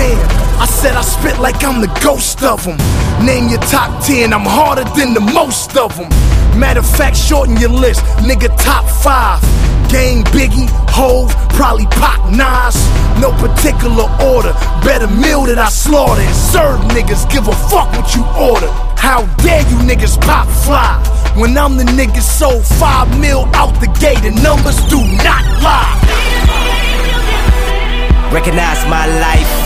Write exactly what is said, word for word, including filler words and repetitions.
Damn, I said I spit like I'm the ghost of them. Name your top ten, I'm harder than the most of them. Matter of fact, shorten your list, nigga, top five. Gang, Biggie, Hove, probably Pac, Nas. No particular order, better meal that I slaughter and serve niggas, give a fuck what you order. How dare you niggas pop fly, when I'm the nigga sold five mil out the gate, the numbers do not lie. Recognize my life,